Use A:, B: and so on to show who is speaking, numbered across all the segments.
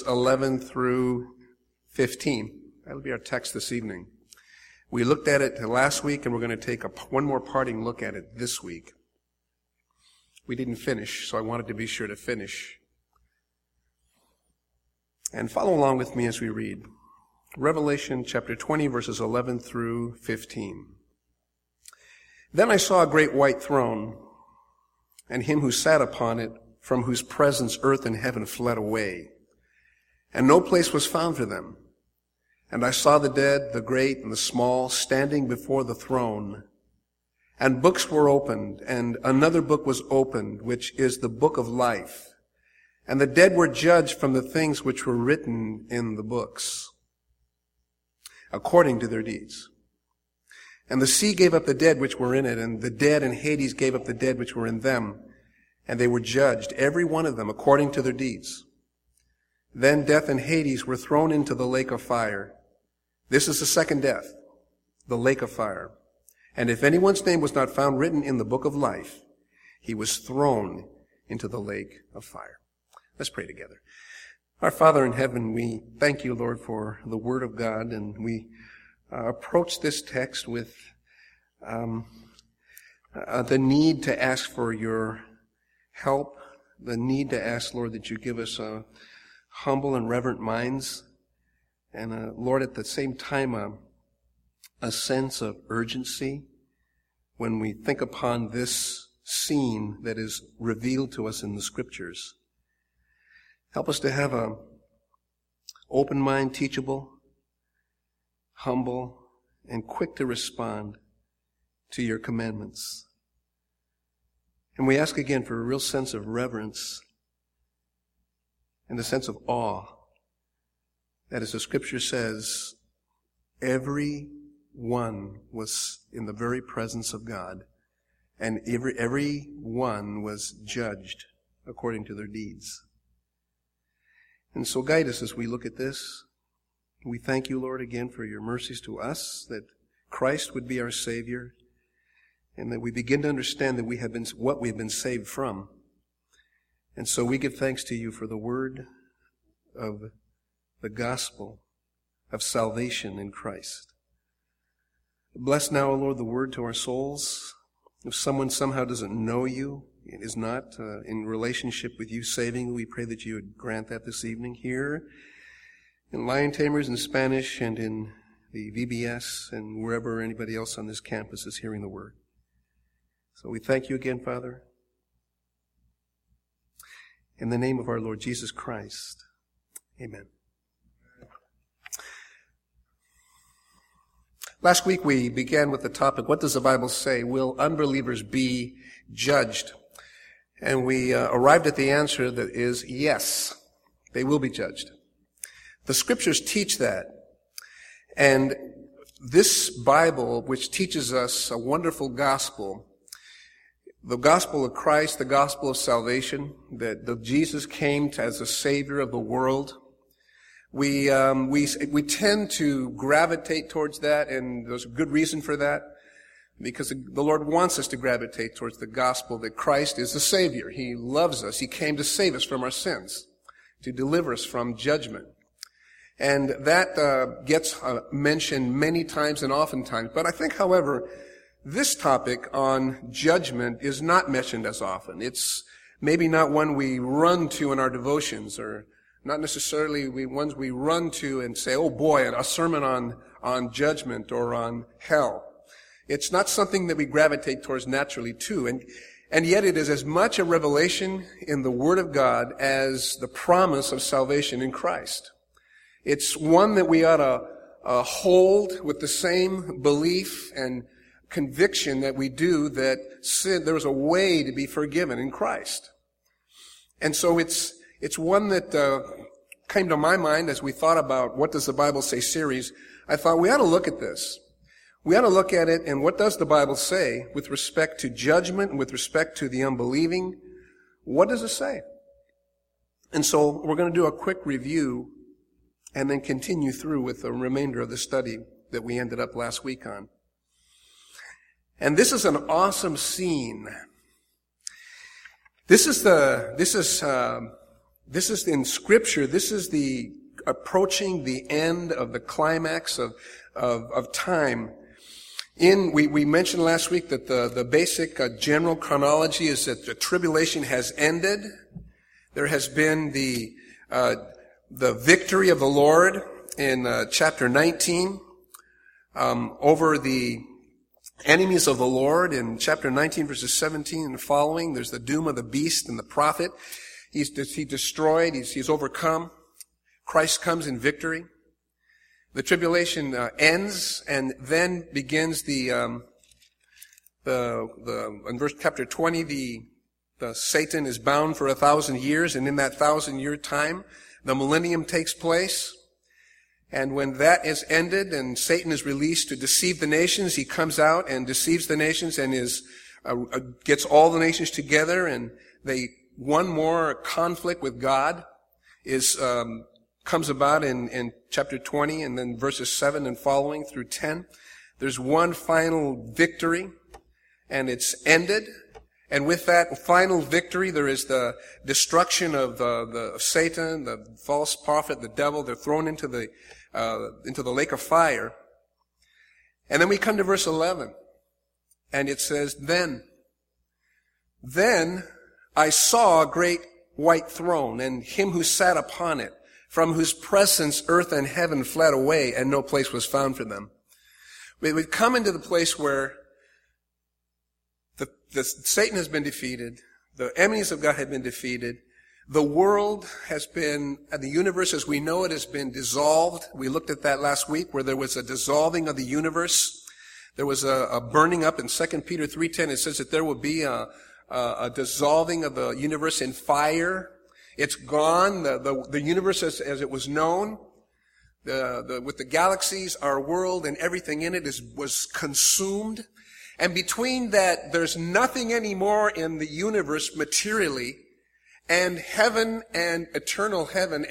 A: 11 through 15. That'll be our text this evening. We looked at it last week, and we're going to take one more parting look at it this week. We didn't finish, so I wanted to be sure to finish. And follow along with me as we read. Revelation chapter 20, verses 11 through 15. Then I saw a great white throne, and him who sat upon it, from whose presence earth and heaven fled away, and no place was found for them. And I saw the dead, the great and the small, standing before the throne. And books were opened, and another book was opened, which is the book of life. And the dead were judged from the things which were written in the books, according to their deeds. And the sea gave up the dead which were in it, and the dead in Hades gave up the dead which were in them. And they were judged, every one of them, according to their deeds. Then death and Hades were thrown into the lake of fire. This is the second death, the lake of fire. And if anyone's name was not found written in the book of life, he was thrown into the lake of fire. Let's pray together. Our Father in heaven, we thank you, Lord, for the Word of God, and we approach this text with the need to ask for your help, the need to ask, Lord, that you give us humble and reverent minds, and Lord, at the same time, a sense of urgency when we think upon this scene that is revealed to us in the Scriptures. Help us to have a open mind, teachable, humble, and quick to respond to your commandments. And we ask again for a real sense of reverence and a sense of awe that, as the Scripture says, every one was in the very presence of God, and every one was judged according to their deeds. And so guide us as we look at this. We thank you, Lord, again for your mercies to us, that Christ would be our Savior, and that we begin to understand that we have been what we have been saved from. And so we give thanks to you for the word of the gospel of salvation in Christ. Bless now, O Lord, the word to our souls. If someone somehow doesn't know you, is not in relationship with you saving, we pray that you would grant that this evening here in Lion Tamers in Spanish and in the VBS and wherever anybody else on this campus is hearing the word. So we thank you again, Father. In the name of our Lord Jesus Christ, amen. Last week we began with the topic, what does the Bible say? Will unbelievers be judged? And we arrived at the answer that is yes, they will be judged. The Scriptures teach that. And this Bible, which teaches us a wonderful gospel, the gospel of Christ, the gospel of salvation, that Jesus came as a Savior of the world, we tend to gravitate towards that, and there's a good reason for that, because the Lord wants us to gravitate towards the gospel that Christ is the Savior. He loves us. He came to save us from our sins, to deliver us from judgment. And that gets mentioned many times and oftentimes. But I think, however, this topic on judgment is not mentioned as often. It's maybe not one we run to in our devotions, or not necessarily ones we run to and say, oh boy, a sermon on judgment or on hell. It's not something that we gravitate towards naturally too. And yet it is as much a revelation in the Word of God as the promise of salvation in Christ. It's one that we ought to hold with the same belief and conviction that we do that sin, there's a way to be forgiven in Christ. And so it's one that came to my mind as we thought about What Does the Bible Say series. I thought we ought to look at this. We ought to look at it, and what does the Bible say with respect to judgment and with respect to the unbelieving? What does it say? And so we're going to do a quick review and then continue through with the remainder of the study that we ended up last week on. And this is an awesome scene. This is This is in Scripture, this is the approaching the end of the climax of time. We mentioned last week that the basic general chronology is that the tribulation has ended. There has been the victory of the Lord in chapter 19 over the enemies of the Lord. In chapter 19, verses 17 and following, there's the doom of the beast and the prophet. He's destroyed. He's overcome. Christ comes in victory. The tribulation ends, and then begins in verse chapter 20, the Satan is bound for 1,000 years, and in that 1,000-year time, the millennium takes place. And when that is ended and Satan is released to deceive the nations, he comes out and deceives the nations and gets all the nations together, and one more conflict with God comes about in chapter 20, and then verses 7 and following through 10. There's one final victory, and it's ended. And with that final victory, there is the destruction of the Satan, the false prophet, the devil. They're thrown into the lake of fire. And then we come to verse 11, and it says, Then I saw a great white throne, and him who sat upon it, from whose presence earth and heaven fled away, and no place was found for them. We've come into the place where Satan has been defeated, the enemies of God have been defeated, the world has been, and the universe as we know it has been dissolved. We looked at that last week, where there was a dissolving of the universe. There was a burning up in 2 Peter 3:10. It says that there will be a dissolving of the universe in fire. It's gone. The universe as it was known, with the galaxies, our world, and everything in it was consumed. And between that, there's nothing anymore in the universe materially, and heaven and eternal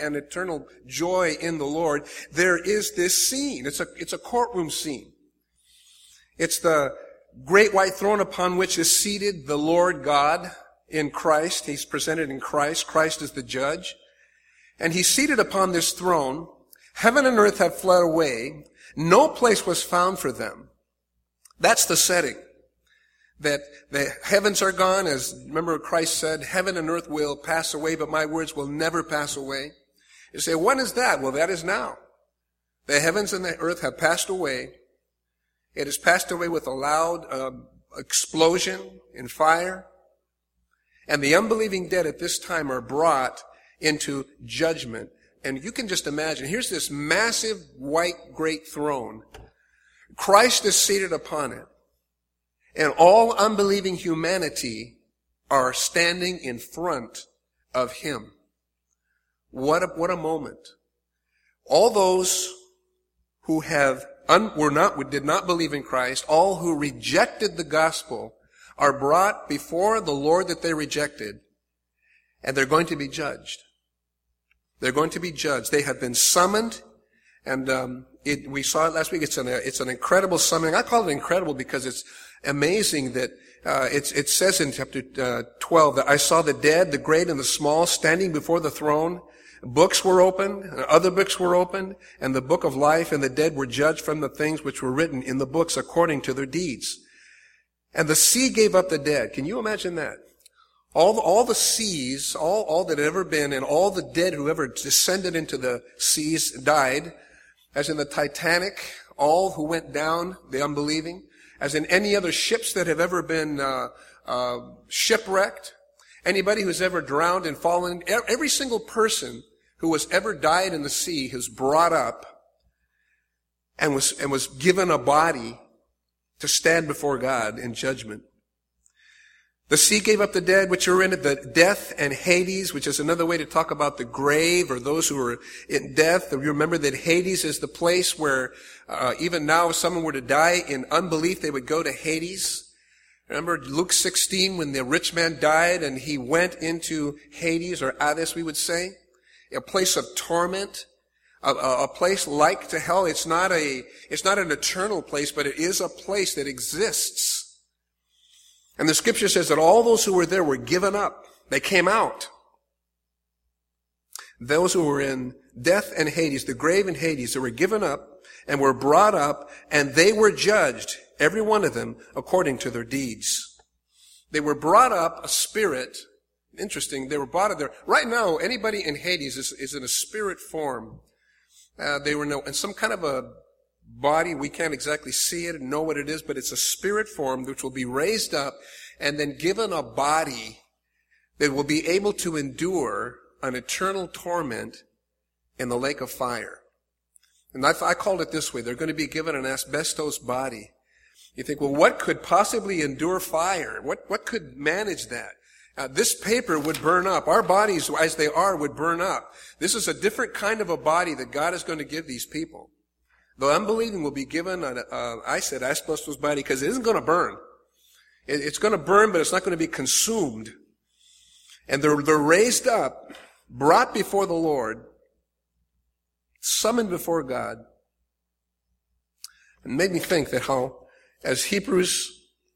A: joy in the Lord. There is this scene. It's a courtroom scene. It's the great white throne upon which is seated the Lord God in Christ. He's presented in Christ. Christ is the judge. And he's seated upon this throne. Heaven and earth have fled away. No place was found for them. That's the setting. That the heavens are gone, as remember Christ said, heaven and earth will pass away, but my words will never pass away. You say, when is that? Well, that is now. The heavens and the earth have passed away. It has passed away with a loud explosion in fire. And the unbelieving dead at this time are brought into judgment. And you can just imagine, here's this massive white great throne. Christ is seated upon it. And all unbelieving humanity are standing in front of him. What a moment. All those who did not believe in Christ, all who rejected the gospel, are brought before the Lord that they rejected, and they're going to be judged. They're going to be judged. They have been summoned, and we saw it last week. It's an incredible summoning. I call it incredible because it's amazing that it says in chapter 12 that I saw the dead, the great and the small, standing before the throne. Books were opened, other books were opened, and the book of life, and the dead were judged from the things which were written in the books according to their deeds. And the sea gave up the dead. Can you imagine that? All the seas, all that had ever been, and all the dead who ever descended into the seas died, as in the Titanic, all who went down, the unbelieving, as in any other ships that have ever been shipwrecked, anybody who's ever drowned and fallen, every single person who has ever died in the sea is brought up and was given a body to stand before God in judgment. The sea gave up the dead which are in it, the death and Hades, which is another way to talk about the grave or those who are in death. You remember that Hades is the place where even now if someone were to die in unbelief, they would go to Hades. Remember Luke 16 when the rich man died and he went into Hades, or Hades we would say, a place of torment, a place like to hell. It's not an eternal place, but it is a place that exists. And the scripture says that all those who were there were given up. They came out. those who were in death and Hades, the grave and Hades, they were given up and were brought up, and they were judged, every one of them, according to their deeds. They were brought up, a spirit. Interesting, they were brought up there. Right now, anybody in Hades is in a spirit form. They were in some kind of a body. We can't exactly see it and know what it is, but it's a spirit form which will be raised up and then given a body that will be able to endure an eternal torment in the lake of fire. And I called it this way. They're going to be given an asbestos body. You think, well, what could possibly endure fire? What could manage that? This paper would burn up. Our bodies, as they are, would burn up. This is a different kind of a body that God is going to give these people. The unbelieving will be given, I said asbestos body because it isn't going to burn. It's going to burn, but it's not going to be consumed. And they're raised up, brought before the Lord, summoned before God. It made me think that how, as Hebrews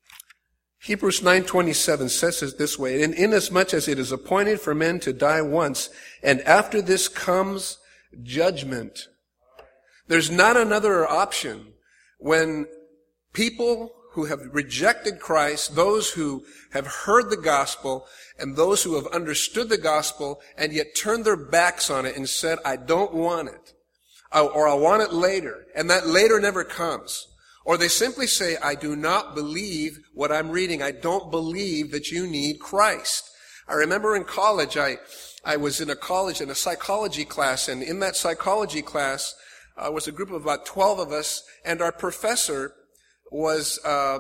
A: 9:27 says it this way, inasmuch as it is appointed for men to die once, and after this comes judgment. There's not another option when people who have rejected Christ, those who have heard the gospel, and those who have understood the gospel, and yet turned their backs on it and said, I don't want it. Or I want it later, and that later never comes. Or they simply say, I do not believe what I'm reading. I don't believe that you need Christ. I remember in college, I was in a psychology class, and in that psychology class was a group of about 12 of us, and our professor was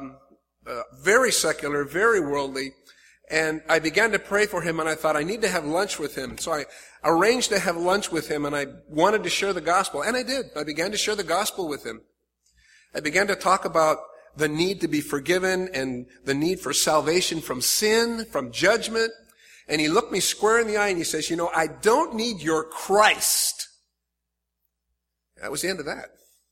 A: very secular, very worldly, and I began to pray for him, and I thought I need to have lunch with him. So I arranged to have lunch with him, and I wanted to share the gospel, and I did. I began to share the gospel with him. I began to talk about the need to be forgiven and the need for salvation from sin, from judgment. And he looked me square in the eye and he says, I don't need your Christ. That was the end of that.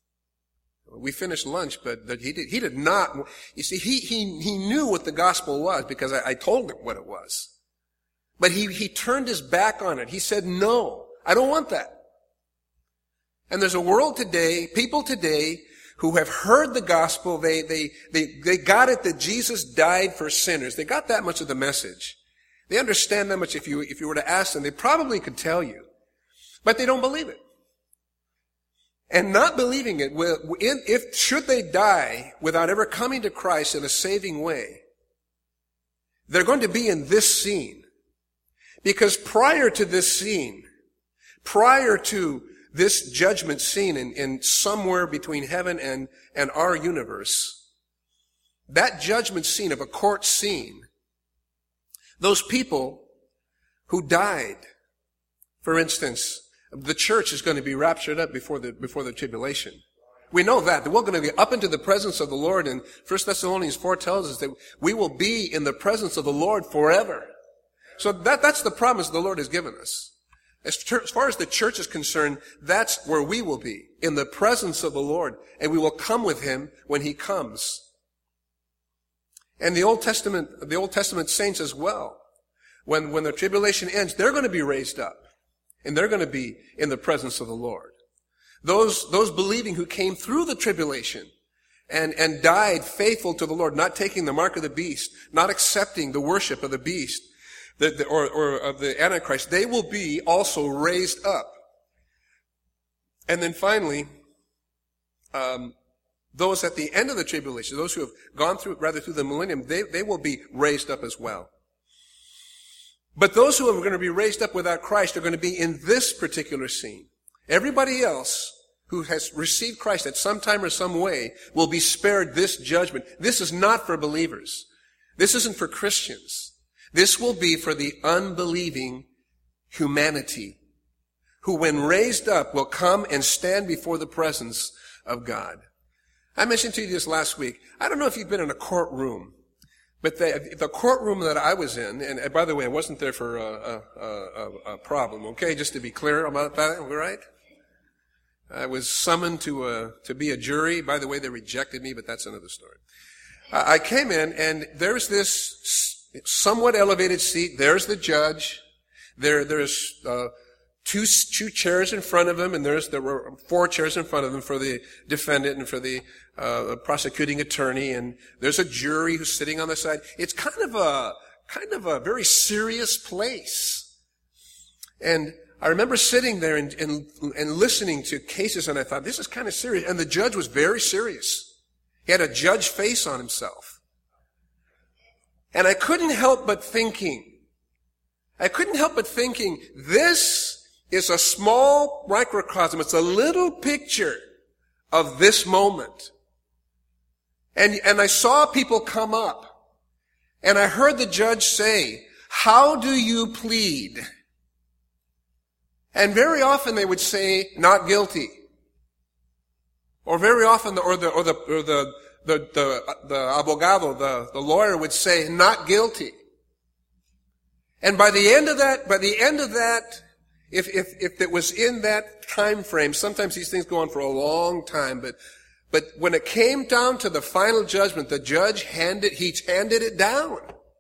A: We finished lunch, but he did not. You see, he knew what the gospel was because I told him what it was. But he turned his back on it. He said, no, I don't want that. And there's a world today, people today, who have heard the gospel. They got it that Jesus died for sinners. They got that much of the message. They understand that much. If you were to ask them, they probably could tell you. But they don't believe it. And not believing it, should they die without ever coming to Christ in a saving way, they're going to be in this scene. Because prior to this scene, prior to this judgment scene in somewhere between heaven and our universe, that judgment scene of a court scene, those people who died, for instance, the church is going to be raptured up before the tribulation. We know that we're going to be up into the presence of the Lord, and 1 Thessalonians 4 tells us that we will be in the presence of the Lord forever. So that's the promise the Lord has given us. As far as the church is concerned, that's where we will be, in the presence of the Lord, and we will come with Him when He comes. And the Old Testament saints as well, when the tribulation ends, they're going to be raised up, and they're going to be in the presence of the Lord. Those believing who came through the tribulation and died faithful to the Lord, not taking the mark of the beast, not accepting the worship of the beast, or of the Antichrist, they will be also raised up. And then finally, those at the end of the tribulation, those who have gone through the millennium, they will be raised up as well. But those who are going to be raised up without Christ are going to be in this particular scene. Everybody else who has received Christ at some time or some way will be spared this judgment. This is not for believers. This isn't for Christians. This will be for the unbelieving humanity, who when raised up will come and stand before the presence of God. I mentioned to you this last week. I don't know if you've been in a courtroom, but the courtroom that I was in, and by the way, I wasn't there for a problem, okay? Just to be clear about that, all right? I was summoned to be a jury. By the way, they rejected me, but that's another story. I came in, and there's this somewhat elevated seat. There's the judge. There's two chairs in front of him, and there were 4 chairs in front of him for the defendant and for the prosecuting attorney, and there's a jury who's sitting on the side. It's kind of a very serious place. And I remember sitting there and listening to cases, and I thought, this is kind of serious. And the judge was very serious. He had a judge face on himself. And I couldn't help but thinking, this is a small microcosm. It's a little picture of this moment. And I saw people come up, and I heard the judge say, "How do you plead?" And very often they would say, "Not guilty." Or very often the abogado, the lawyer would say, "Not guilty." And by the end of that, if it was in that time frame, sometimes these things go on for a long time, but when it came down to the final judgment, the judge handed it down.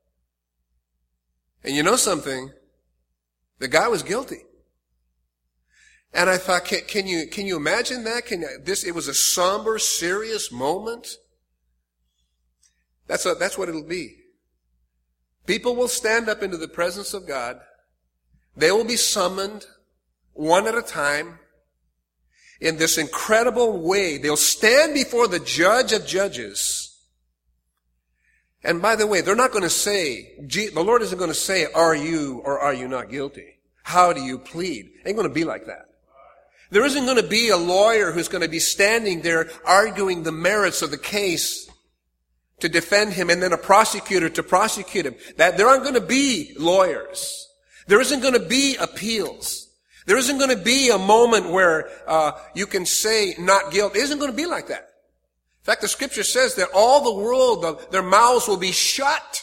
A: And you know something? The guy was guilty. And I thought, can you imagine that? It was a somber, serious moment. That's what it'll be. People will stand up into the presence of God. They will be summoned one at a time in this incredible way. They'll stand before the judge of judges. And by the way, they're not going to say, the Lord isn't going to say, "Are you or are you not guilty? How do you plead?" It ain't going to be like that. There isn't going to be a lawyer who's going to be standing there arguing the merits of the case to defend him, and then a prosecutor to prosecute him. There aren't going to be lawyers. There isn't going to be appeals. There isn't going to be a moment where you can say not guilty. It isn't going to be like that. In fact, the scripture says that all the world, their mouths will be shut.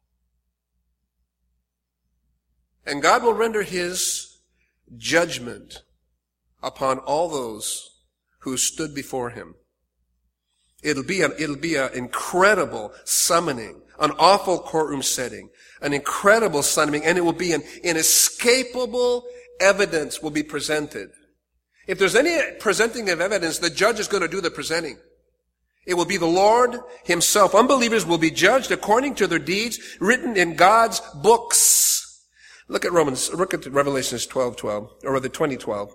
A: And God will render his judgment upon all those who stood before him. It'll be an incredible summoning, an awful courtroom setting, an incredible summoning, and it will be an inescapable evidence will be presented. If there's any presenting of evidence, the judge is going to do the presenting. It will be the Lord himself. Unbelievers will be judged according to their deeds written in God's books. Look at Revelations 12:12, or rather 20:12.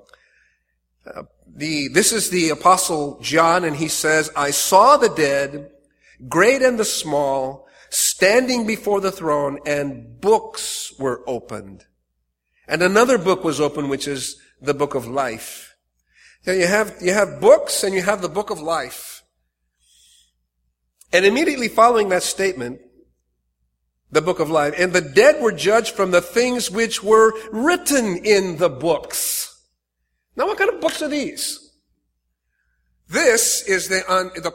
A: This is the Apostle John, and he says, "I saw the dead, great and the small, standing before the throne, and books were opened. And another book was opened, which is the book of life." Now you have books, and you have the book of life. And immediately following that statement, the book of life, "And the dead were judged from the things which were written in the books." Now what kind of books are these? This is the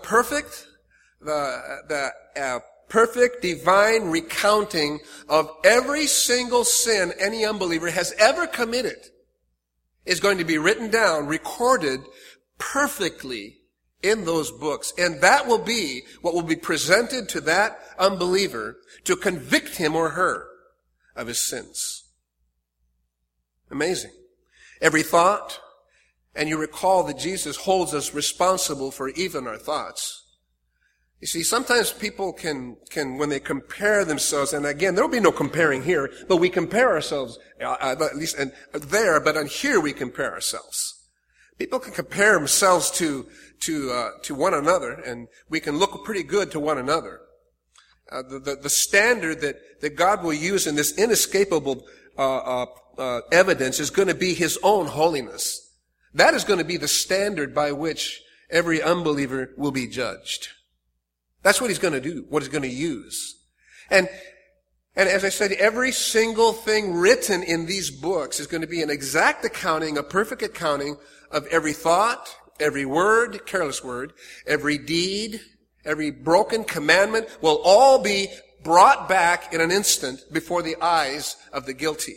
A: perfect divine recounting of every single sin any unbeliever has ever committed is going to be written down, recorded perfectly in those books. And that will be what will be presented to that unbeliever to convict him or her of his sins. Amazing. Every thought. And you recall that Jesus holds us responsible for even our thoughts. You see, sometimes people can when they compare themselves, and again, there will be no comparing here, but we compare ourselves, at least there, but on here we compare ourselves. People can compare themselves to one another, and we can look pretty good to one another. The standard that God will use in this inescapable evidence is going to be his own holiness. That is going to be the standard by which every unbeliever will be judged. That's what he's going to do, what he's going to use. And as I said, every single thing written in these books is going to be an exact accounting, a perfect accounting of every thought, every word, careless word, every deed, every broken commandment will all be brought back in an instant before the eyes of the guilty.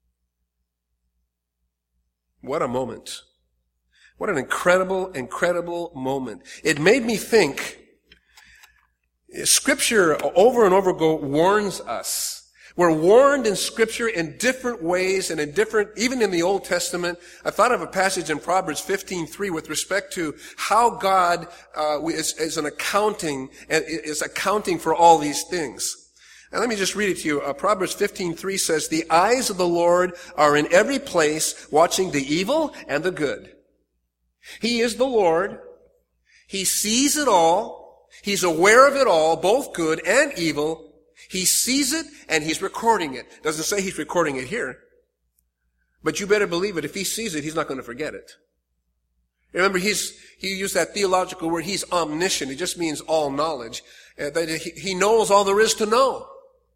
A: What a moment. What an incredible, incredible moment. It made me think, Scripture over and over ago warns us. We're warned in Scripture in different ways and even in the Old Testament. I thought of a passage in Proverbs 15:3 with respect to how God is accounting for all these things. And let me just read it to you. Proverbs 15:3 says, "The eyes of the Lord are in every place, watching the evil and the good." He is the Lord. He sees it all. He's aware of it all, both good and evil. He sees it and he's recording it. Doesn't say he's recording it here. But you better believe it. If he sees it, he's not going to forget it. Remember, he used that theological word, he's omniscient. It just means all knowledge. That he knows all there is to know.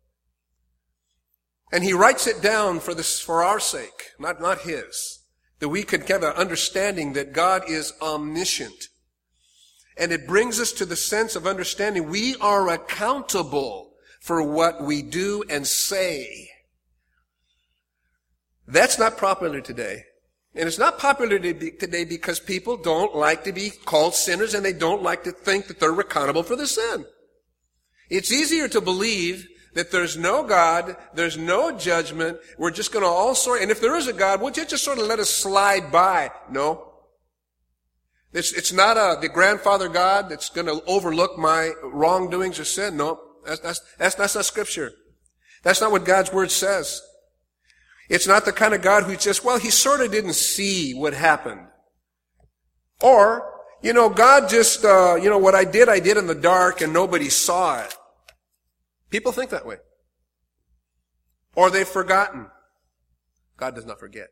A: And he writes it down for our sake, not his. That we could have an understanding that God is omniscient. And it brings us to the sense of understanding we are accountable for what we do and say. That's not popular today. And it's not popular today because people don't like to be called sinners and they don't like to think that they're accountable for the sin. It's easier to believe that there's no God, there's no judgment, we're just going to all sort, and if there is a God, would you just sort of let us slide by? No. It's not the grandfather God that's going to overlook my wrongdoings or sin. No. That's not Scripture. That's not what God's Word says. It's not the kind of God who just, he sort of didn't see what happened. Or, God just, what I did in the dark and nobody saw it. People think that way. Or they've forgotten. God does not forget.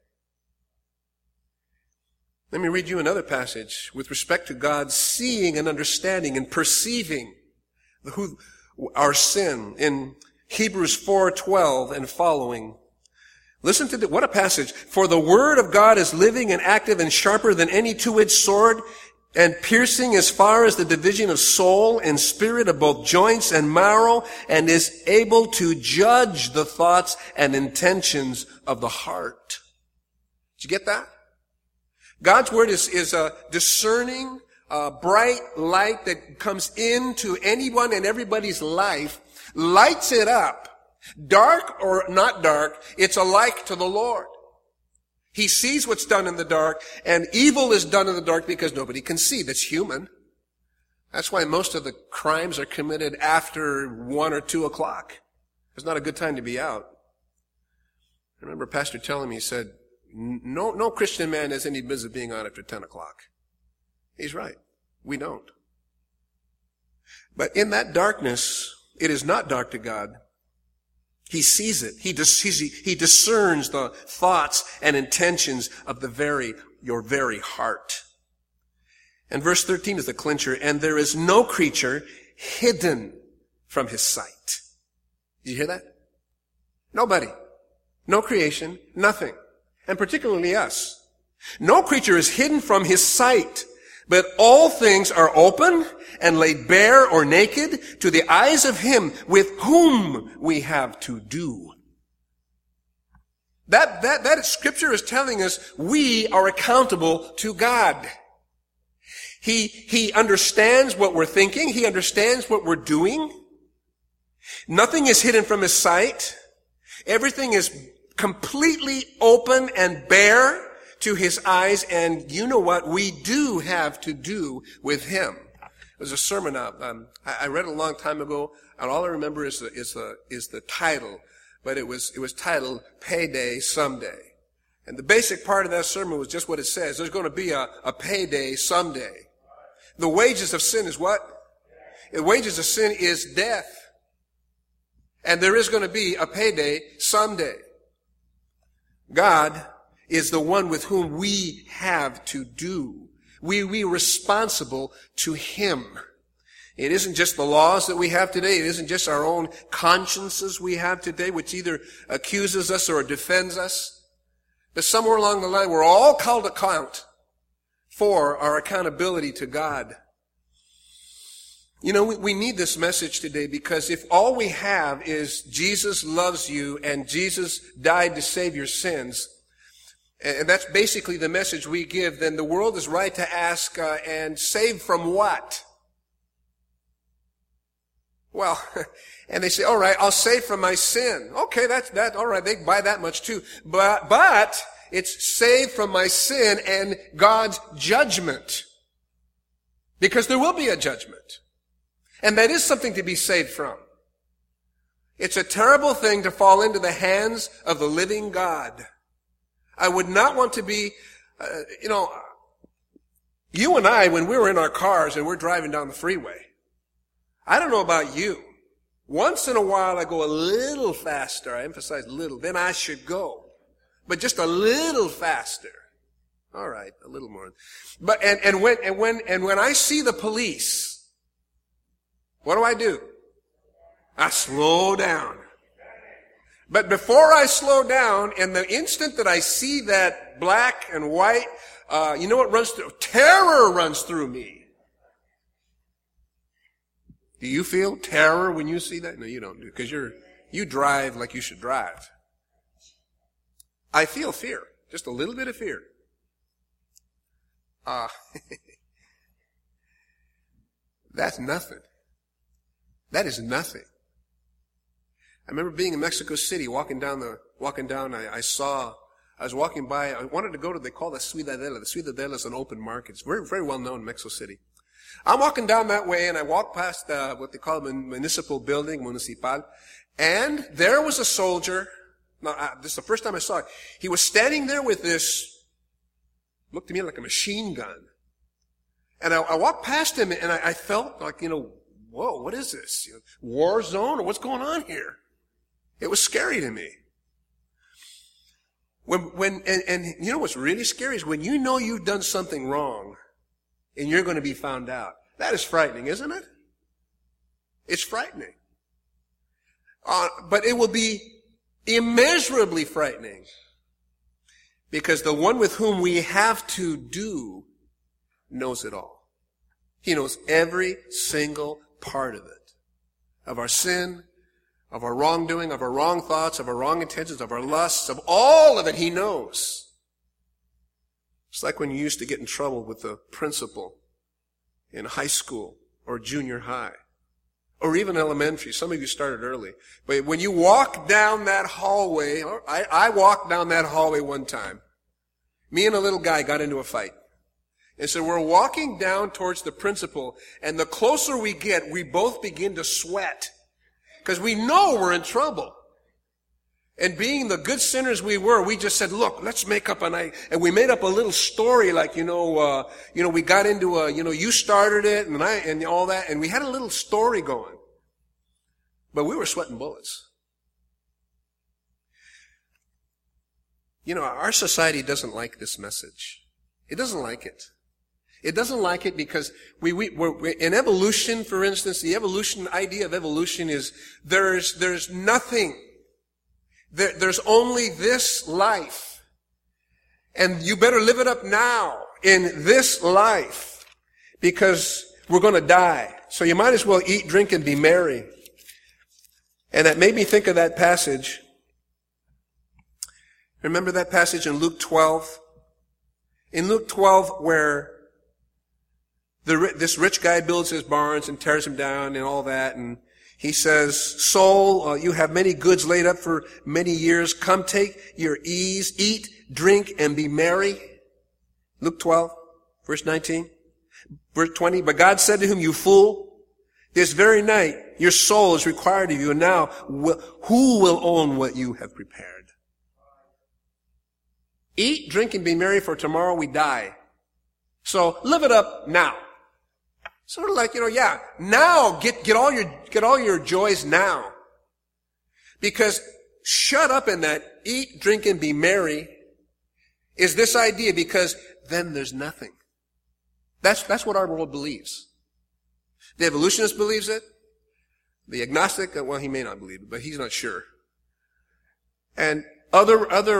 A: Let me read you another passage with respect to God seeing and understanding and perceiving our sin in Hebrews 4:12 and following. Listen to what a passage. "For the word of God is living and active and sharper than any two-edged sword, and piercing as far as the division of soul and spirit, of both joints and marrow, and is able to judge the thoughts and intentions of the heart." Did you get that? God's word is a discerning, bright light that comes into anyone and everybody's life, lights it up. Dark or not dark, it's alike to the Lord. He sees what's done in the dark, and evil is done in the dark because nobody can see. That's human. That's why most of the crimes are committed after 1 or 2 o'clock. It's not a good time to be out. I remember a pastor telling me, he said, no Christian man has any business being out after 10 o'clock. He's right. We don't. But in that darkness, it is not dark to God. He sees it. He discerns the thoughts and intentions of your very heart. And verse 13 is the clincher. "And there is no creature hidden from his sight." Did you hear that? Nobody. No creation. Nothing. And particularly us. No creature is hidden from his sight, but all things are open and laid bare or naked to the eyes of him with whom we have to do. That Scripture is telling us we are accountable to God. He understands what we're thinking. He understands what we're doing. Nothing is hidden from his sight. Everything is completely open and bare to his eyes, and you know what? We do have to do with him. There's a sermon I read a long time ago, and all I remember is the title, but it was titled "Payday Someday." And the basic part of that sermon was just what it says. There's going to be a payday someday. The wages of sin is what? The wages of sin is death. And there is going to be a payday someday. God is the one with whom we have to do. We're responsible to him. It isn't just the laws that we have today. It isn't just our own consciences we have today, which either accuses us or defends us. But somewhere along the line, we're all called to account for our accountability to God. You know, we need this message today, because if all we have is Jesus loves you and Jesus died to save your sins, and that's basically the message we give, then the world is right to ask, and save from what? Well, and they say, all right, I'll save from my sin. Okay, that, all right, they buy that much too. But it's saved from my sin and God's judgment. Because there will be a judgment. And that is something to be saved from. It's a terrible thing to fall into the hands of the living God. I would not want to be, you and I, when we were in our cars and we're driving down the freeway, I don't know about you. Once in a while I go a little faster. I emphasize little. Then I should go. But just a little faster. All right, a little more. But, and when I see the police, what do? I slow down. But before I slow down, in the instant that I see that black and white, you know what runs through? Terror runs through me. Do you feel terror when you see that? No, you don't do, because you drive like you should drive. I feel fear, just a little bit of fear. That's nothing. That is nothing. I remember being in Mexico City, walking down, I was walking by, I wanted to go to, they call it Ciudadela. The Ciudadela is an open market. It's very, very well known in Mexico City. I'm walking down that way and I walk past, what they call a municipal building, municipal, and there was a soldier. Now, this is the first time I saw it. He was standing there with this, looked to me like a machine gun. And I walked past him and I felt like, whoa, what is this? War zone or what's going on here? It was scary to me. And you know what's really scary is when you know you've done something wrong and you're going to be found out. That is frightening, isn't it? It's frightening. But it will be immeasurably frightening because the one with whom we have to do knows it all. He knows every single part of it. Of our sin, of our wrongdoing, of our wrong thoughts, of our wrong intentions, of our lusts, of all of it he knows. It's like when you used to get in trouble with the principal in high school or junior high or even elementary. Some of you started early. But when you walk down that hallway, I walked down that hallway one time. Me and a little guy got into a fight. And so we're walking down towards the principal, and the closer we get, we both begin to sweat. Because we know we're in trouble. And being the good sinners we were, we just said, look, let's make up a night. And we made up a little story like, we got into you started it and all that. And we had a little story going. But we were sweating bullets. Our society doesn't like this message. It doesn't like it. It doesn't like it because we're in evolution, for instance, the idea of evolution is there's nothing. There's only this life. And you better live it up now in this life because we're going to die. So you might as well eat, drink, and be merry. And that made me think of that passage. Remember that passage in Luke 12? In Luke 12 where this rich guy builds his barns and tears them down and all that, and he says, soul, you have many goods laid up for many years. Come take your ease, eat, drink, and be merry. Luke 12, verse 19. Verse 20, but God said to him, you fool, this very night your soul is required of you, and now who will own what you have prepared? Eat, drink, and be merry, for tomorrow we die. So live it up now. Sort of like, now get all your joys now. Because shut up in that eat, drink, and be merry is this idea, because then there's nothing. That's what our world believes. The evolutionist believes it. The agnostic, well, he may not believe it, but he's not sure. And other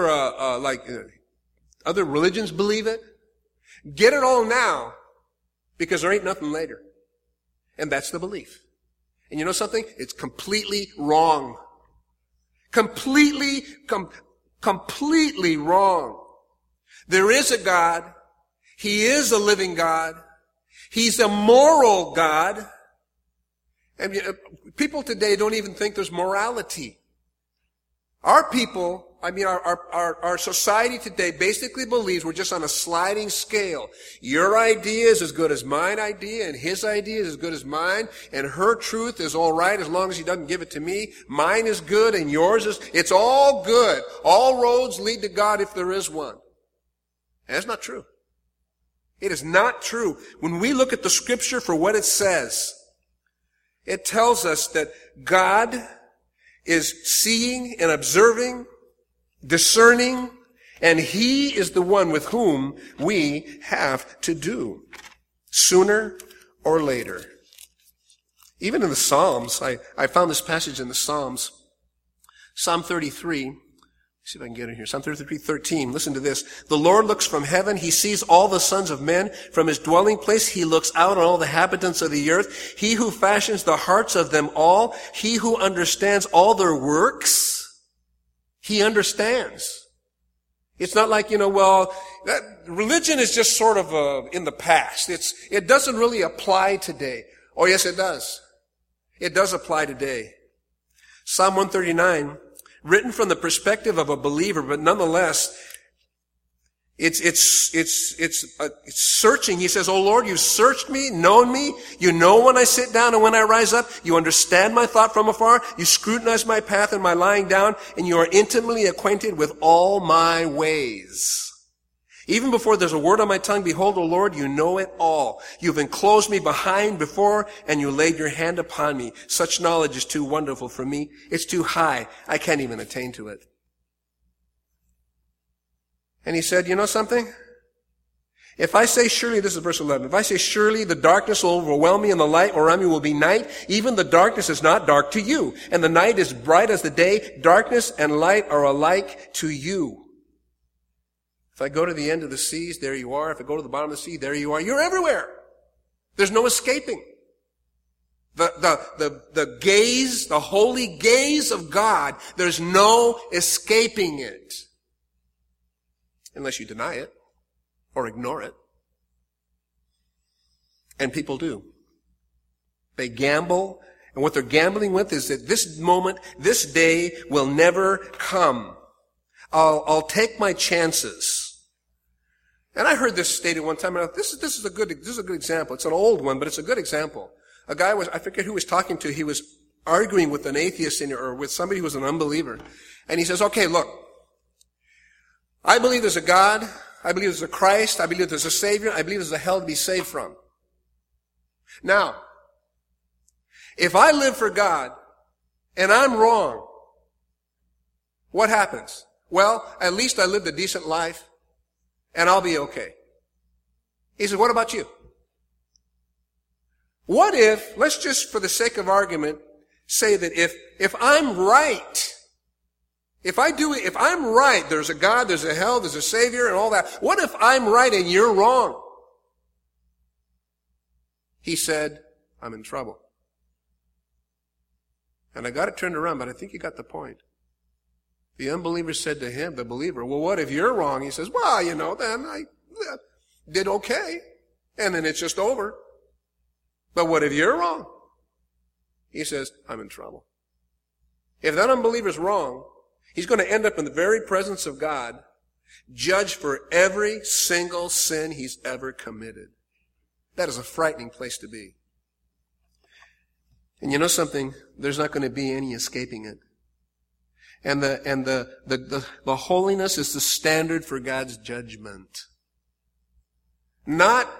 A: religions believe it. Get it all now, because there ain't nothing later. And that's the belief. And you know something? It's completely wrong. Completely wrong. There is a God. He is a living God. He's a moral God. And People today don't even think there's morality. Our people, our society today basically believes we're just on a sliding scale. Your idea is as good as mine idea, and his idea is as good as mine, and her truth is all right as long as he doesn't give it to me. Mine is good and yours is, it's all good. All roads lead to God if there is one. And that's not true. It is not true. When we look at the scripture for what it says, it tells us that God is seeing and observing, discerning, and he is the one with whom we have to do, sooner or later. Even in the Psalms, I found this passage in the Psalms. Psalm 33, let's see if I can get it here. Psalm 33:13. Listen to this. The Lord looks from heaven. He sees all the sons of men. From his dwelling place, he looks out on all the inhabitants of the earth. He who fashions the hearts of them all. He who understands all their works. He understands. It's not like, religion is just sort of in the past. It doesn't really apply today. Oh, yes, it does. It does apply today. Psalm 139, written from the perspective of a believer, but nonetheless, it's searching. He says, "Oh Lord, you've searched me, known me. You know when I sit down and when I rise up. You understand my thought from afar. You scrutinize my path and my lying down, and you are intimately acquainted with all my ways. Even before there's a word on my tongue, behold, O Lord, you know it all. You've enclosed me behind, before, and you laid your hand upon me. Such knowledge is too wonderful for me. It's too high. I can't even attain to it." And he said, you know something? If I say surely, this is verse 11, if I say surely the darkness will overwhelm me and the light around me will be night, even the darkness is not dark to you, and the night is bright as the day, darkness and light are alike to you. If I go to the end of the seas, there you are. If I go to the bottom of the sea, there you are. You're everywhere. There's no escaping. The gaze, the holy gaze of God, there's no escaping it. Unless you deny it or ignore it. And people do. They gamble, and what they're gambling with is that this moment, this day will never come. I'll take my chances. And I heard this stated one time, and I thought, this is a good example. It's an old one, but it's a good example. A guy I forget who he was talking to, he was arguing with an atheist or with somebody who was an unbeliever. And he says, okay, look, I believe there's a God, I believe there's a Christ, I believe there's a Savior, I believe there's a hell to be saved from. Now, if I live for God, and I'm wrong, what happens? Well, at least I lived a decent life, and I'll be okay. He said, what about you? What if, let's just for the sake of argument, say that if I'm right, if I'm right, there's a God, there's a hell, there's a Savior, and all that. What if I'm right and you're wrong? He said, I'm in trouble. And I got it turned around, but I think you got the point. The unbeliever said to him, the believer, well, what if you're wrong? He says, well, then I did okay. And then it's just over. But what if you're wrong? He says, I'm in trouble. If that unbeliever's wrong, he's going to end up in the very presence of God, judged for every single sin he's ever committed. That is a frightening place to be. And you know something? There's not going to be any escaping it. And the holiness is the standard for God's judgment. Not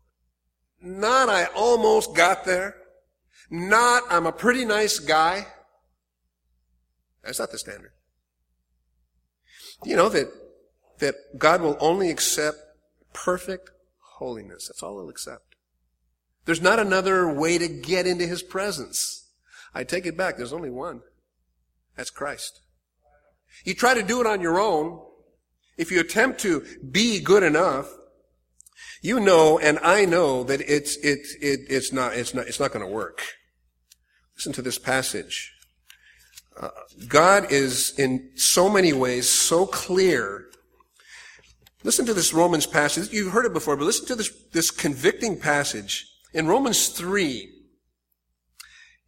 A: I almost got there. Not I'm a pretty nice guy. That's not the standard. You know that God will only accept perfect holiness. That's all he'll accept. There's not another way to get into his presence. I take it back. There's only one. That's Christ. You try to do it on your own. If you attempt to be good enough, you know, and I know that it's not going to work. Listen to this passage. God is in so many ways so clear. Listen to this Romans passage. You've heard it before, but listen to this convicting passage in Romans 3.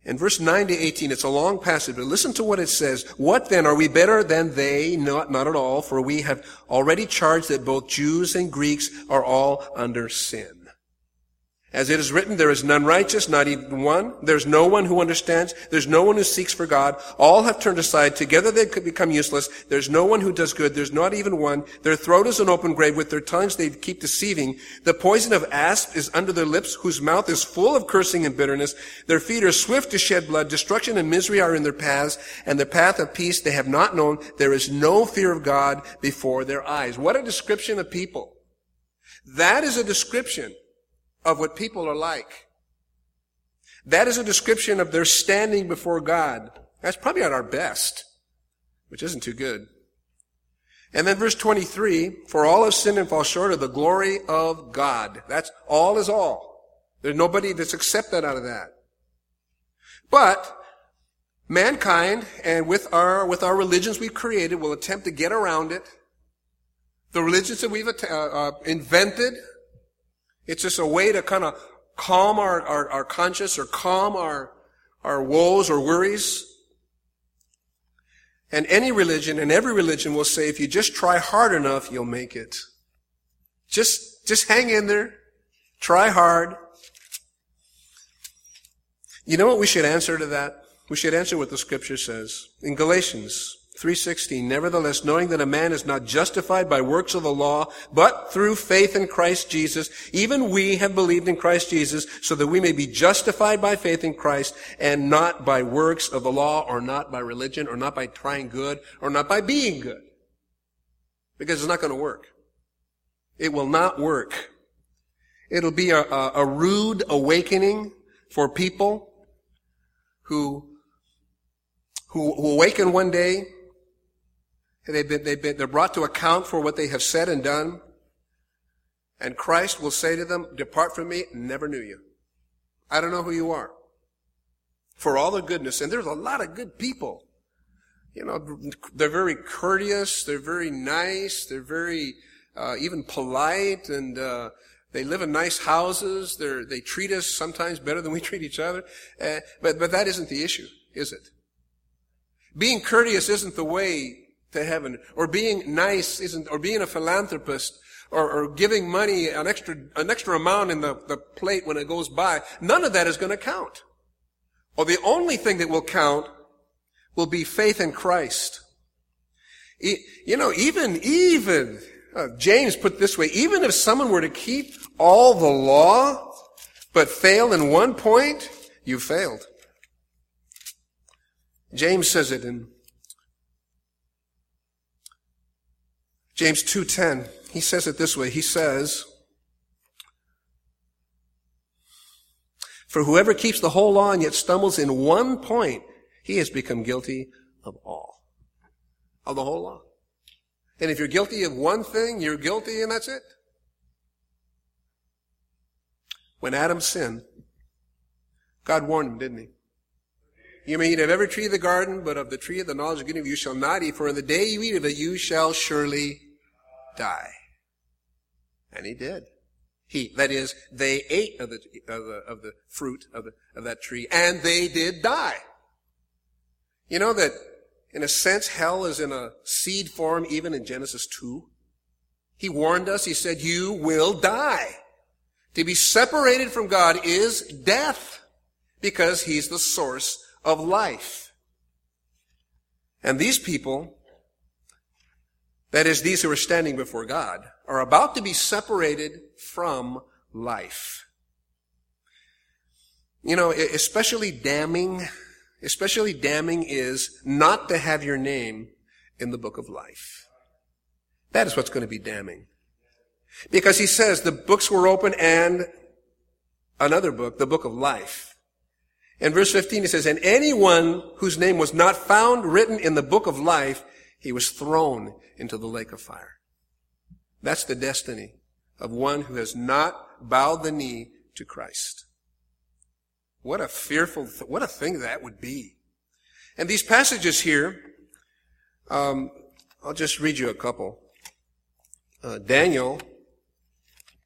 A: In verse 9 to 18, it's a long passage, but listen to what it says. What then? Are we better than they? Not at all, for we have already charged that both Jews and Greeks are all under sin. As it is written, there is none righteous, not even one. There's no one who understands. There's no one who seeks for God. All have turned aside. Together they could become useless. There's no one who does good. There's not even one. Their throat is an open grave. With their tongues they keep deceiving. The poison of asp is under their lips, whose mouth is full of cursing and bitterness. Their feet are swift to shed blood. Destruction and misery are in their paths, and the path of peace they have not known. There is no fear of God before their eyes. What a description of people. That is a description of what people are like. That is a description of their standing before God. That's probably at our best, which isn't too good. And then verse 23, for all have sinned and fall short of the glory of God. That's all is all. There's nobody that's accepted out of that. But mankind, and with our religions we've created, will attempt to get around it. The religions that we've invented, it's just a way to kind of calm our conscience or calm our woes or worries. And any religion and every religion will say, if you just try hard enough, you'll make it. Just hang in there. Try hard. You know what we should answer to that? We should answer what the Scripture says. In Galatians 3:16, nevertheless, knowing that a man is not justified by works of the law, but through faith in Christ Jesus, even we have believed in Christ Jesus, so that we may be justified by faith in Christ, and not by works of the law, or not by religion, or not by trying good, or not by being good. Because it's not going to work. It will not work. It'll be a rude awakening for people who awaken one day. They're brought to account for what they have said and done. And Christ will say to them, depart from me, never knew you. I don't know who you are. For all the goodness. And there's a lot of good people. You know, they're very courteous. They're very nice. They're very, even polite. And, they live in nice houses. They treat us sometimes better than we treat each other. But that isn't the issue, is it? Being courteous isn't the way to heaven, or being nice isn't, or being a philanthropist, or giving money an extra amount in the plate when it goes by. None of that is going to count. Or the only thing that will count will be faith in Christ. You know, even James put it this way, even if someone were to keep all the law, but fail in one point, you failed. James says it in James 2:10. He says it this way. He says, for whoever keeps the whole law and yet stumbles in one point, he has become guilty of all. Of the whole law. And if you're guilty of one thing, you're guilty and that's it. When Adam sinned, God warned him, didn't he? You may eat of every tree of the garden, but of the tree of the knowledge of good and evil you shall not eat, for in the day you eat of it, you shall surely die. And he did. That is, they ate of the fruit of that tree, and they did die. You know that, in a sense, hell is in a seed form even in Genesis 2. He warned us, he said, you will die. To be separated from God is death, because he's the source of life. And these people, that is, these who are standing before God, are about to be separated from life. You know, especially damning is not to have your name in the book of life. That is what's going to be damning. Because he says the books were open and another book, the book of life. In verse 15 he says, and anyone whose name was not found written in the book of life, he was thrown into the lake of fire. That's the destiny of one who has not bowed the knee to Christ. What a thing that would be. And these passages here, I'll just read you a couple. Daniel,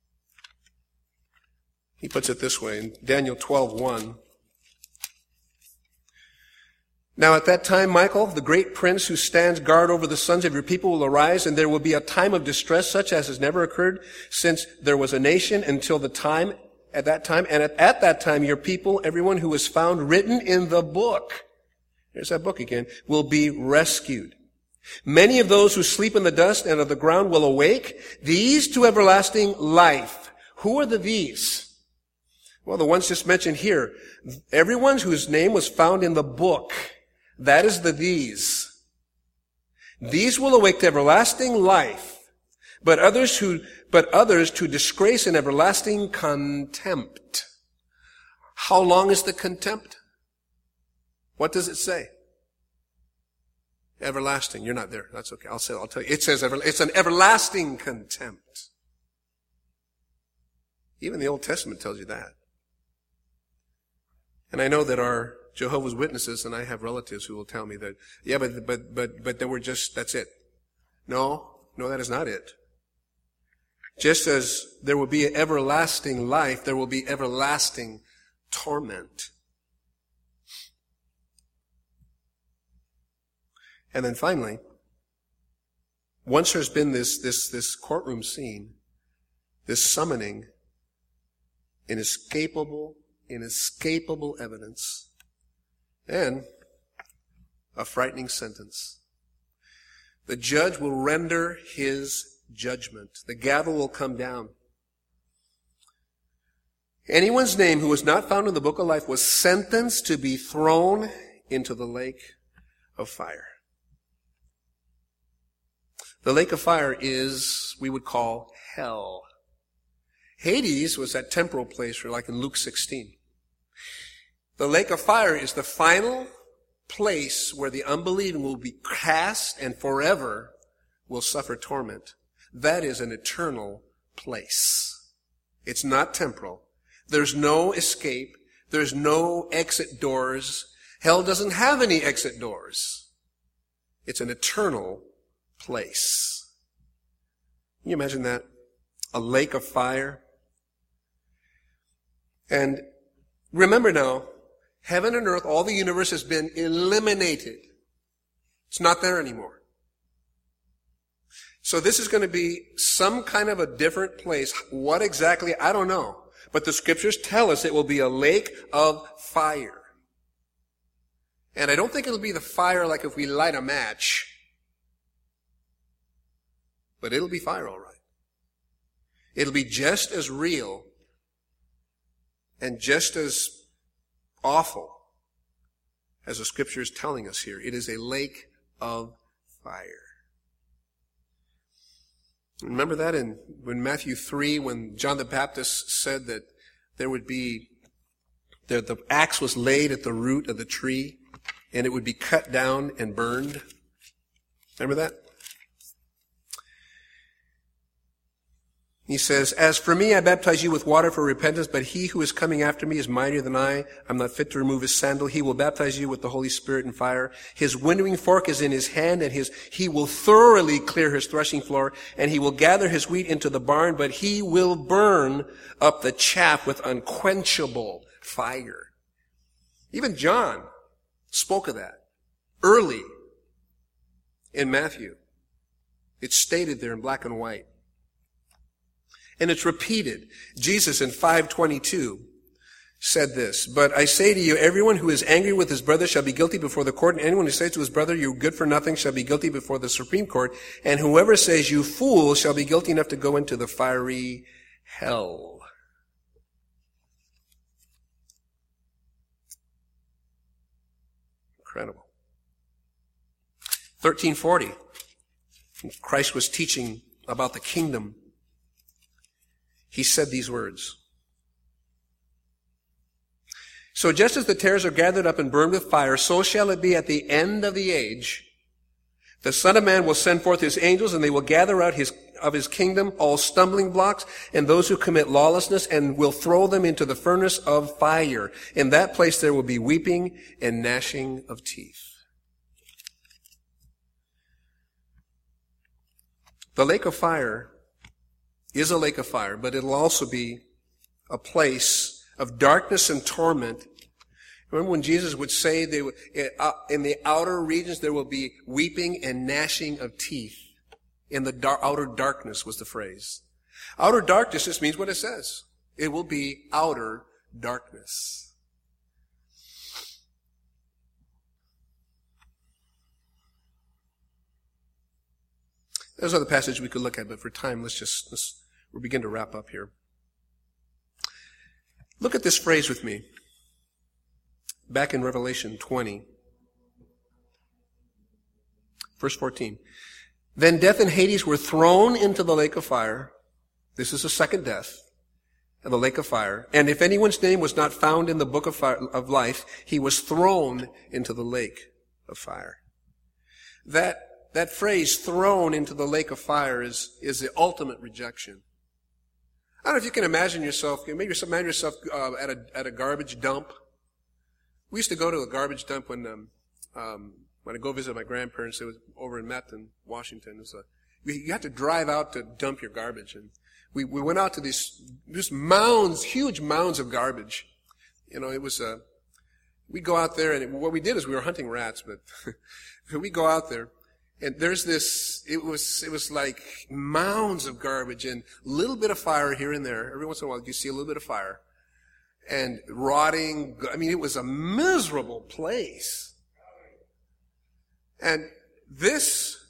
A: he puts it this way in Daniel 12:1. Now at that time, Michael, the great prince who stands guard over the sons of your people, will arise, and there will be a time of distress such as has never occurred since there was a nation until the time, at that time. And at that time, your people, everyone who is found written in the book, there's that book again, will be rescued. Many of those who sleep in the dust and of the ground will awake, these to everlasting life. Who are the these? Well, the ones just mentioned here. Everyone whose name was found in the book. That is the these. These will awake to everlasting life, but others to disgrace and everlasting contempt. How long is the contempt? What does it say? Everlasting. You're not there. That's okay. I'll tell you. It says it's an everlasting contempt. Even the Old Testament tells you that. And I know that our Jehovah's Witnesses, and I have relatives who will tell me that, yeah, but they were just, that's it. No, that is not it. Just as there will be everlasting life, there will be everlasting torment. And then finally, once there's been this courtroom scene, this summoning, inescapable evidence, and a frightening sentence. The judge will render his judgment. The gavel will come down. Anyone's name who was not found in the book of life was sentenced to be thrown into the lake of fire. The lake of fire is, we would call, hell. Hades was that temporal place, like in Luke 16. The lake of fire is the final place where the unbelieving will be cast and forever will suffer torment. That is an eternal place. It's not temporal. There's no escape. There's no exit doors. Hell doesn't have any exit doors. It's an eternal place. Can you imagine that? A lake of fire. And remember now, heaven and earth, all the universe has been eliminated. It's not there anymore. So this is going to be some kind of a different place. What exactly, I don't know. But the scriptures tell us it will be a lake of fire. And I don't think it'll be the fire like if we light a match. But it'll be fire, all right. It'll be just as real and just as awful as the scripture is telling us here. It is a lake of fire. Remember that in Matthew 3 when John the Baptist said that there would be, the axe was laid at the root of the tree and it would be cut down and burned. Remember that? He says, as for me, I baptize you with water for repentance, but he who is coming after me is mightier than I. I'm not fit to remove his sandal. He will baptize you with the Holy Spirit and fire. His winnowing fork is in his hand, and he will thoroughly clear his threshing floor, and he will gather his wheat into the barn, but he will burn up the chaff with unquenchable fire. Even John spoke of that early in Matthew. It's stated there in black and white. And it's repeated. Jesus in 5:22 said this, but I say to you, everyone who is angry with his brother shall be guilty before the court, and anyone who says to his brother, you're good for nothing, shall be guilty before the Supreme Court, and whoever says, you fool, shall be guilty enough to go into the fiery hell. Incredible. 1340, Christ was teaching about the kingdom. He said these words. So just as the tares are gathered up and burned with fire, so shall it be at the end of the age. The Son of Man will send forth his angels, and they will gather out of his kingdom all stumbling blocks and those who commit lawlessness, and will throw them into the furnace of fire. In that place there will be weeping and gnashing of teeth. The lake of fire is a lake of fire, but it'll also be a place of darkness and torment Remember when Jesus would say in the outer regions there will be weeping and gnashing of teeth. In the outer darkness was the phrase. Outer darkness just means what it says. It will be outer darkness. There's other passages we could look at, but for time, we'll begin to wrap up here. Look at this phrase with me. Back in Revelation 20. Verse 14. Then death and Hades were thrown into the lake of fire. This is the second death, in the lake of fire. And if anyone's name was not found in the book of life, he was thrown into the lake of fire. That phrase, thrown into the lake of fire, is the ultimate rejection. I don't know if you can imagine yourself, maybe imagine yourself at a garbage dump. We used to go to a garbage dump when I go visit my grandparents. It was over in Methven, Washington. You had to drive out to dump your garbage, and we went out to these mounds, huge mounds of garbage. It was we go out there, and what we did is we were hunting rats, but we go out there. And there's it was like mounds of garbage and a little bit of fire here and there. Every once in a while you see a little bit of fire. And rotting, it was a miserable place. And this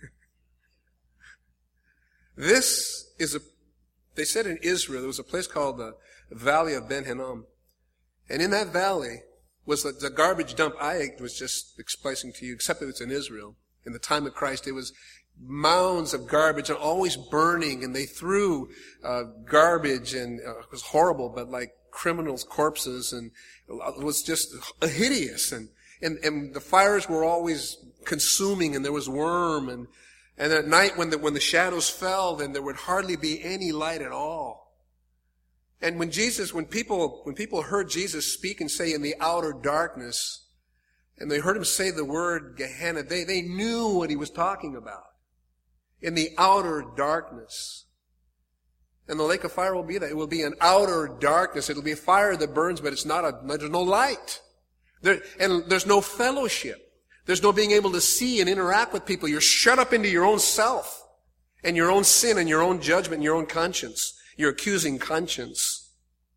A: is they said in Israel, there was a place called the Valley of Ben Hinnom. And in that valley was the garbage dump I was just explaining to you, except that it's in Israel. In the time of Christ, it was mounds of garbage and always burning, and they threw garbage, and it was horrible, but like criminals' corpses, and it was just hideous. And the fires were always consuming, and there was worm, and at night when the shadows fell, then there would hardly be any light at all. And when people heard Jesus speak and say in the outer darkness, and they heard him say the word Gehenna, they knew what he was talking about. In the outer darkness. And the lake of fire will be that. It will be an outer darkness. It'll be a fire that burns, but there's no light. And there's no fellowship. There's no being able to see and interact with people. You're shut up into your own self and your own sin and your own judgment and your own conscience, your accusing conscience.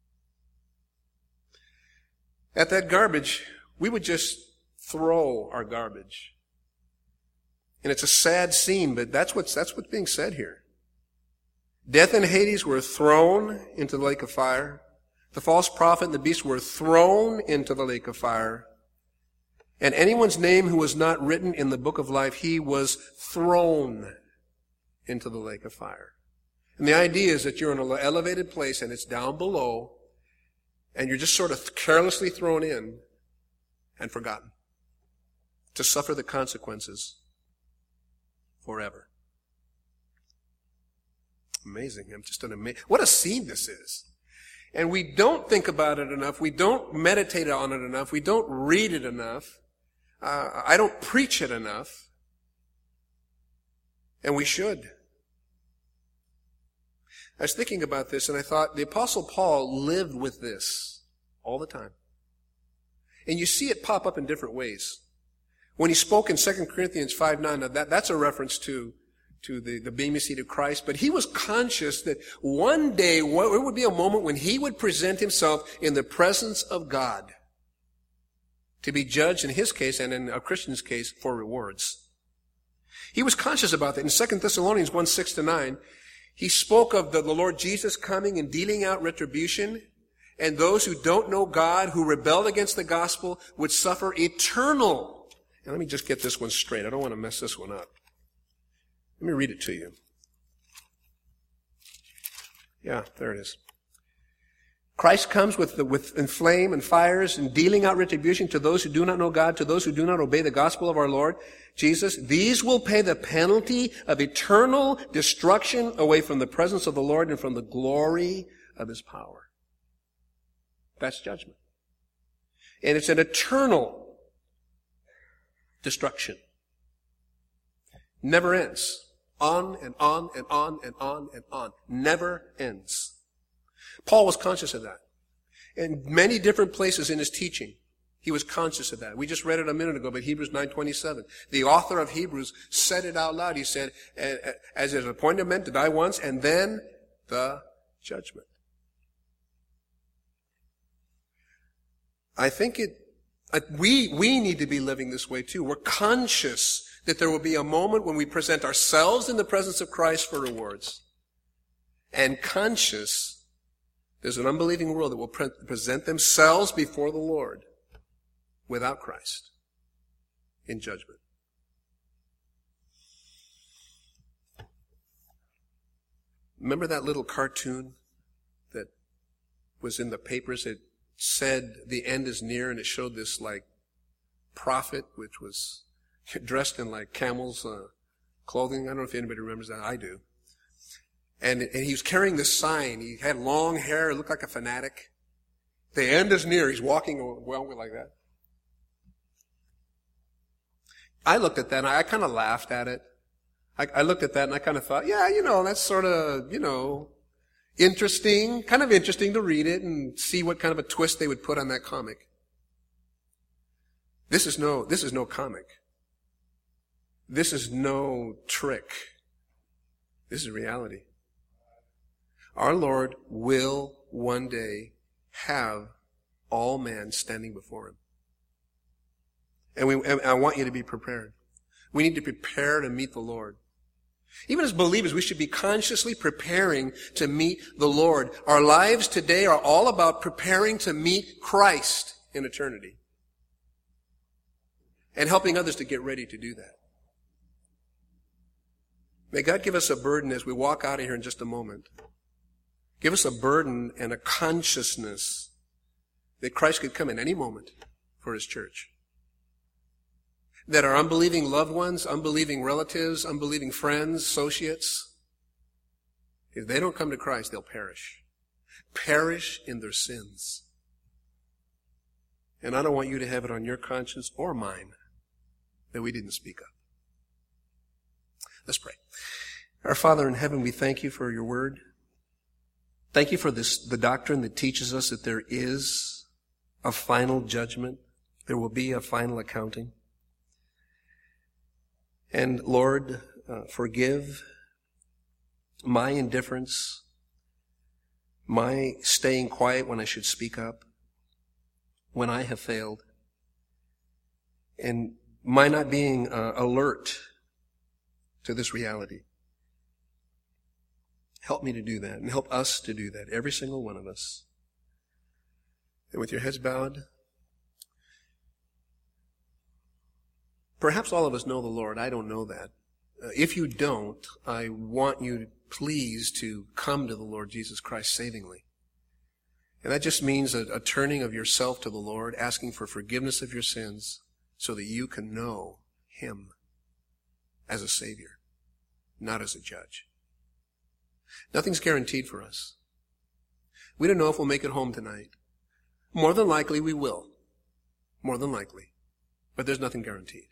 A: At that garbage, we would just throw our garbage. And it's a sad scene, but that's what's being said here. Death and Hades were thrown into the lake of fire. The false prophet and the beast were thrown into the lake of fire. And anyone's name who was not written in the book of life, he was thrown into the lake of fire. And the idea is that you're in an elevated place and it's down below, and you're just sort of carelessly thrown in and forgotten to suffer the consequences forever. Amazing. What a scene this is. And we don't think about it enough. We don't meditate on it enough. We don't read it enough. I don't preach it enough. And we should. I was thinking about this, and I thought the Apostle Paul lived with this all the time. And you see it pop up in different ways. When he spoke in 2 Corinthians 5:9, that's a reference to the Bema seat of Christ, but he was conscious that one day there would be a moment when he would present himself in the presence of God to be judged in his case and in a Christian's case for rewards. He was conscious about that. In 2 Thessalonians 1:6-9, he spoke of the Lord Jesus coming and dealing out retribution, and those who don't know God, who rebelled against the gospel, would suffer eternal. And let me just get this one straight. I don't want to mess this one up. Let me read it to you. Yeah, there it is. Christ comes with flame and fires and dealing out retribution to those who do not know God, to those who do not obey the gospel of our Lord Jesus. These will pay the penalty of eternal destruction away from the presence of the Lord and from the glory of his power. That's judgment. And it's an eternal destruction. Never ends. On and on and on and on and on. Never ends. Paul was conscious of that. In many different places in his teaching, He was conscious of that. We just read it a minute ago, but Hebrews 9:27. The author of Hebrews said it out loud. He said, as is appointed of men to die once, and then the judgment. I think we need to be living this way too. We're conscious that there will be a moment when we present ourselves in the presence of Christ for rewards. And conscious, there's an unbelieving world that will present themselves before the Lord without Christ in judgment. Remember that little cartoon that was in the papers? It said the end is near, and it showed this like prophet which was dressed in like camel's clothing. I don't know if anybody remembers that. I do. And he was carrying this sign. He had long hair, looked like a fanatic. The end is near. He's walking like that. I looked at that and I kind of laughed at it. I looked at that and I kind of thought, yeah, that's sort of, interesting, kind of interesting to read it and see what kind of a twist they would put on that comic. This is no comic. This is no trick. This is reality. Our Lord will one day have all man standing before him. And I want you to be prepared. We need to prepare to meet the Lord. Even as believers, we should be consciously preparing to meet the Lord. Our lives today are all about preparing to meet Christ in eternity. And helping others to get ready to do that. May God give us a burden as we walk out of here in just a moment. Give us a burden and a consciousness that Christ could come in any moment for his church. That our unbelieving loved ones, unbelieving relatives, unbelieving friends, associates, if they don't come to Christ, they'll perish. Perish in their sins. And I don't want you to have it on your conscience or mine that we didn't speak up. Let's pray. Our Father in heaven, we thank you for your word. Thank you for the doctrine that teaches us that there is a final judgment. There will be a final accounting. And Lord, forgive my indifference, my staying quiet when I should speak up, when I have failed, and my not being alert to this reality. Help me to do that, and help us to do that, every single one of us. And with your heads bowed, perhaps all of us know the Lord. I don't know that. If you don't, I want you, please, to come to the Lord Jesus Christ savingly. And that just means a turning of yourself to the Lord, asking for forgiveness of your sins so that you can know him as a Savior, not as a judge. Nothing's guaranteed for us. We don't know if we'll make it home tonight. More than likely we will. More than likely. But there's nothing guaranteed.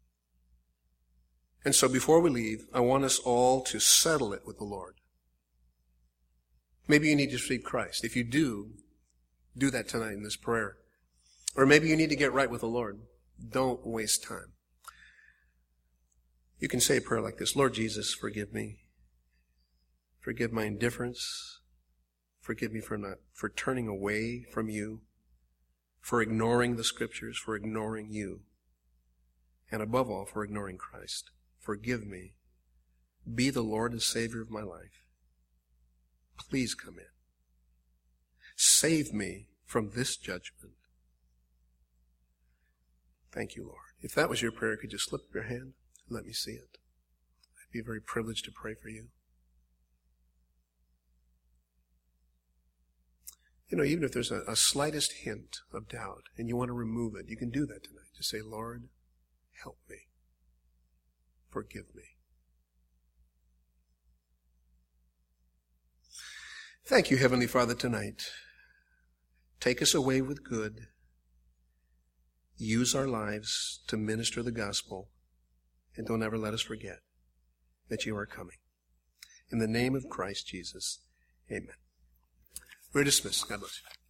A: And so before we leave, I want us all to settle it with the Lord. Maybe you need to receive Christ. If you do that tonight in this prayer. Or maybe you need to get right with the Lord. Don't waste time. You can say a prayer like this: Lord Jesus, forgive me. Forgive my indifference. Forgive me for turning away from you, for ignoring the scriptures, for ignoring you, and above all, for ignoring Christ. Forgive me. Be the Lord and Savior of my life. Please come in. Save me from this judgment. Thank you, Lord. If that was your prayer, could you slip up your hand? Let me see it. I'd be very privileged to pray for you. Even if there's a slightest hint of doubt and you want to remove it, you can do that tonight. Just say, Lord, help me. Forgive me. Thank you, Heavenly Father, tonight. Take us away with good. Use our lives to minister the gospel. And don't ever let us forget that you are coming. In the name of Christ Jesus, amen. We're dismissed. God bless you.